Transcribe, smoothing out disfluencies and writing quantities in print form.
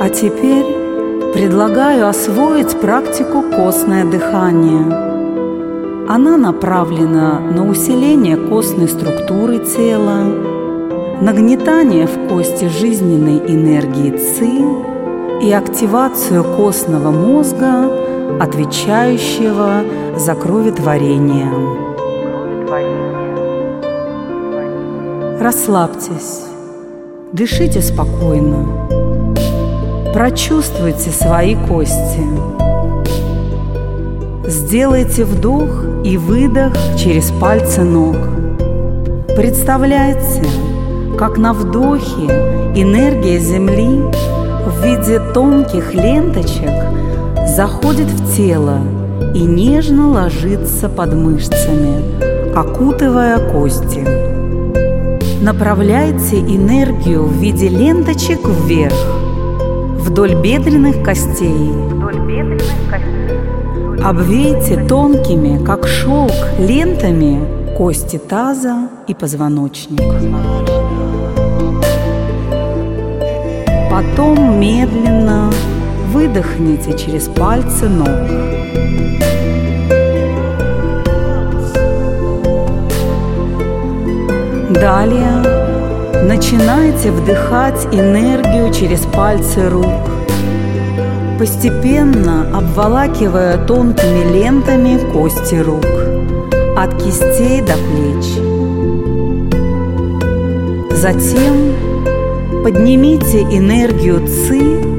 А теперь предлагаю освоить практику костное дыхание. Она направлена на усиление костной структуры тела, нагнетание в кости жизненной энергии ЦИ и активацию костного мозга, отвечающего за кроветворение. Расслабьтесь, дышите спокойно, прочувствуйте свои кости. Сделайте вдох и выдох через пальцы ног. Представляйте, как на вдохе энергия Земли в виде тонких ленточек заходит в тело и нежно ложится под мышцами, окутывая кости. Направляйте энергию в виде ленточек вверх, вдоль бедренных костей. Обвейте тонкими, как шелк, лентами кости таза и позвоночник. Потом медленно выдохните через пальцы ног. Далее начинайте вдыхать энергию через пальцы рук, постепенно обволакивая тонкими лентами кости рук, от кистей до плеч. Затем поднимите энергию ЦИ